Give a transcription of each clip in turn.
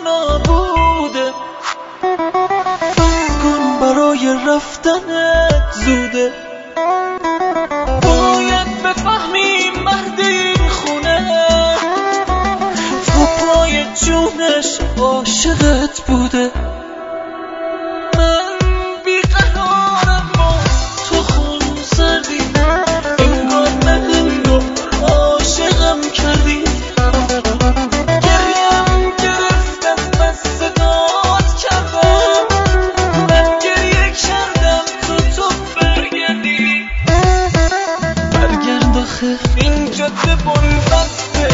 نابوده. بس کن برای رفتنت زوده. باید بفهمی مرد این خونه تو پای جونش عاشقت بوده. من بیقرارم و تو خون سردی، انگار نه انگار عاشقم کردی. گریم گرفت از بس صدات کردم، من گریه کردم تو برگردی. برگرد آخه این جاده بن‌بسته،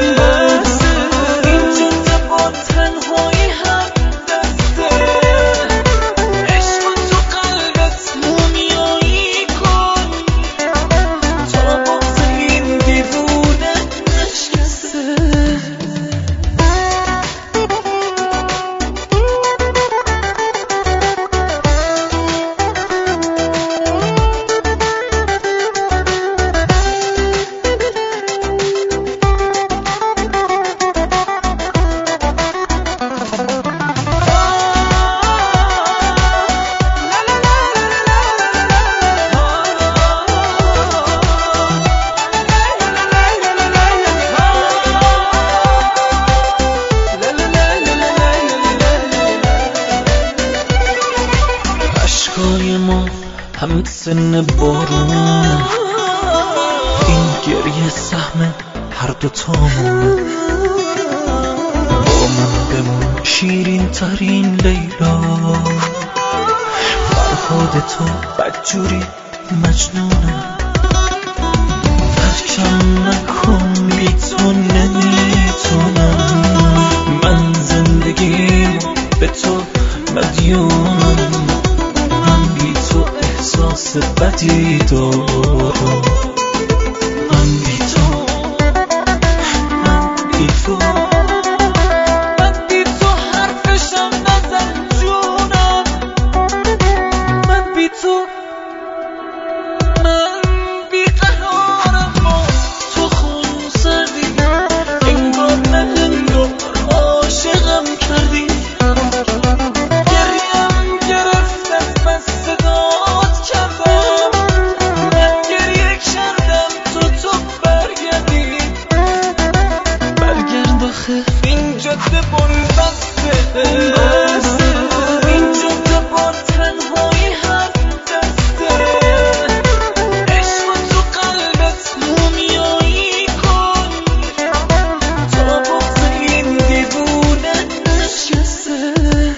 این جاده با تنهایی هم دسته. عشق تو قلبت مومیایی کن تا بغض این دیوونه نشکسته. اشکای ما هم سن بارون، این گریه سهم هر دوتامون. با من بمون شیرین ترین لیلا، فرهاد تو بدجوری مجنونم. ترکم نکن بی تو نمیتونم، من زندگیم به تو مدیونم. من بی تو احساس بدی دارم، من بی تو، من بی تو، من بی تو حرفشم نزن جونم. من بی تو، من بیقرارم و تو خون سردی، انگار نه انگار عاشقم کردی. گریم گرفت از بس صدات کردم، من گریه کردم تو برگردی. برگرد آخه این جاده بن‌بسته، این جاده با تنهایی حرف دسته. عشق تو قلبت مومیایی کن تا بغض این دیوونه نشکسته.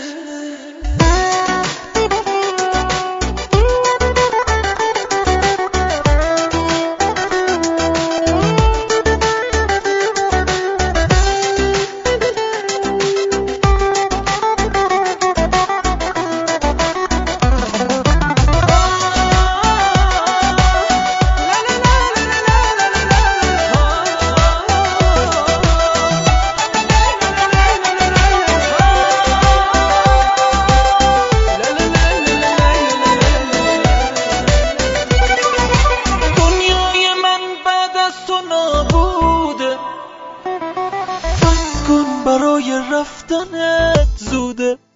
دنیای من بعد از تو نابوده. بس کن برای رفتنت زوده.